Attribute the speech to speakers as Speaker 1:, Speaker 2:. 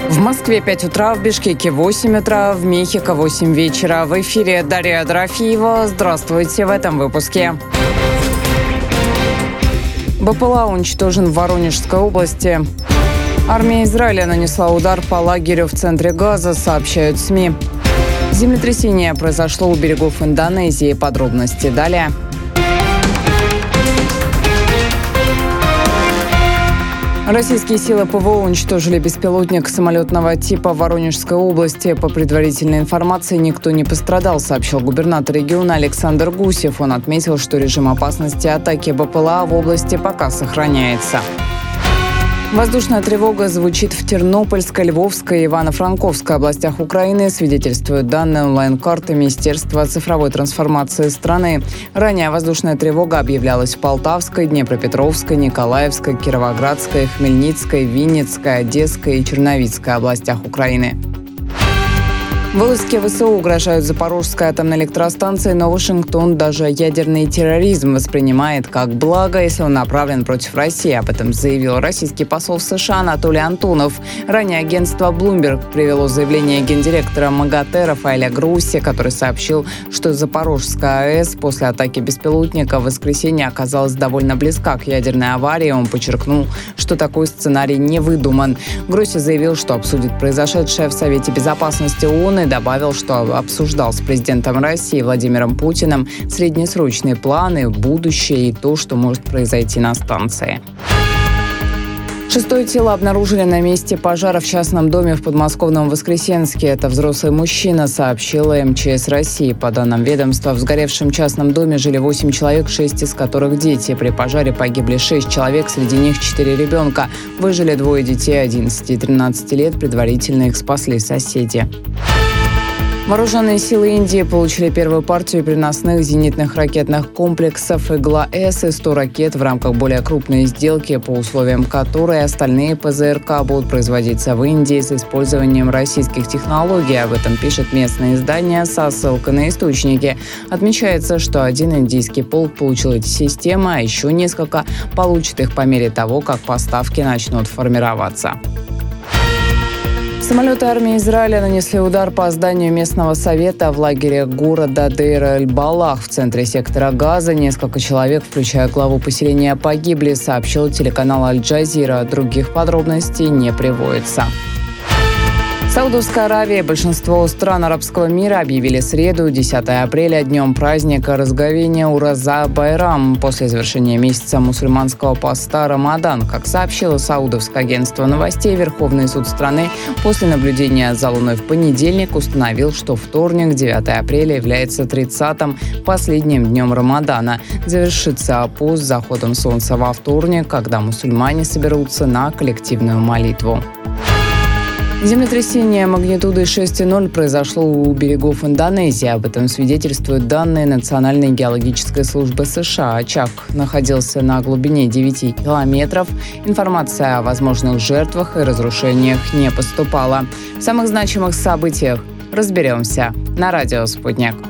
Speaker 1: В Москве 5 утра, в Бишкеке 8 утра, в Мехико 8 вечера. В эфире Дарья Дорофеева. Здравствуйте в этом выпуске. БПЛА уничтожен в Воронежской области. Армия Израиля нанесла удар по лагерю в центре Газа, сообщают СМИ. Землетрясение произошло у берегов Индонезии. Подробности далее. Российские силы ПВО уничтожили беспилотник самолетного типа в Воронежской области. По предварительной информации, никто не пострадал, сообщил губернатор региона Александр Гусев. Он отметил, что режим опасности атаки БПЛА в области пока сохраняется. Воздушная тревога звучит в Тернопольской, Львовской и Ивано-Франковской областях Украины, свидетельствуют данные онлайн-карты Министерства цифровой трансформации страны. Ранее воздушная тревога объявлялась в Полтавской, Днепропетровской, Николаевской, Кировоградской, Хмельницкой, Винницкой, Одесской и Черновицкой областях Украины. В Иловске ВСУ угрожают Запорожской атомной электростанции, но Вашингтон даже ядерный терроризм воспринимает как благо, если он направлен против России. Об этом заявил российский посол в США Анатолий Антонов. Ранее агентство Bloomberg привело заявление гендиректора МАГАТЭ Рафаэля Гросси, который сообщил, что Запорожская АЭС после атаки беспилотника в воскресенье оказалась довольно близка к ядерной аварии. Он подчеркнул, что такой сценарий не выдуман. Гросси заявил, что обсудит произошедшее в Совете безопасности ООН и добавил, что обсуждал с президентом России Владимиром Путиным среднесрочные планы, будущее и то, что может произойти на станции. Шестое тело обнаружили на месте пожара в частном доме в подмосковном Воскресенске. Это взрослый мужчина, сообщила МЧС России. По данным ведомства, в сгоревшем частном доме жили 8 человек, 6 из которых дети. При пожаре погибли 6 человек, среди них 4 ребенка. Выжили 2 детей 11 и 13 лет. Предварительно их спасли соседи. Вооруженные силы Индии получили первую партию переносных зенитных ракетных комплексов «Игла-С» и 100 ракет в рамках более крупной сделки, по условиям которой остальные ПЗРК будут производиться в Индии с использованием российских технологий. Об этом пишет местное издание со ссылкой на источники. Отмечается, что один индийский полк получил эти системы, а еще несколько получат их по мере того, как поставки начнут формироваться. Самолеты армии Израиля нанесли удар по зданию местного совета в лагере города Дейр-эль-Балах в центре сектора Газа. Несколько человек, включая главу поселения, погибли, сообщил телеканал Аль-Джазира. Других подробностей не приводится. Саудовская Аравия и большинство стран арабского мира объявили среду, 10 апреля, днем праздника Разговения Ураза-Байрам после завершения месяца мусульманского поста Рамадан. Как сообщило Саудовское агентство новостей, Верховный суд страны после наблюдения за Луной в понедельник установил, что вторник, 9 апреля, является 30-м, последним днем Рамадана. Завершится пост с заходом солнца во вторник, когда мусульмане соберутся на коллективную молитву. Землетрясение магнитудой 6,0 произошло у берегов Индонезии. Об этом свидетельствуют данные Национальной геологической службы США. Очаг находился на глубине 9 километров. Информация о возможных жертвах и разрушениях не поступала. В самых значимых событиях разберемся на радио «Спутник».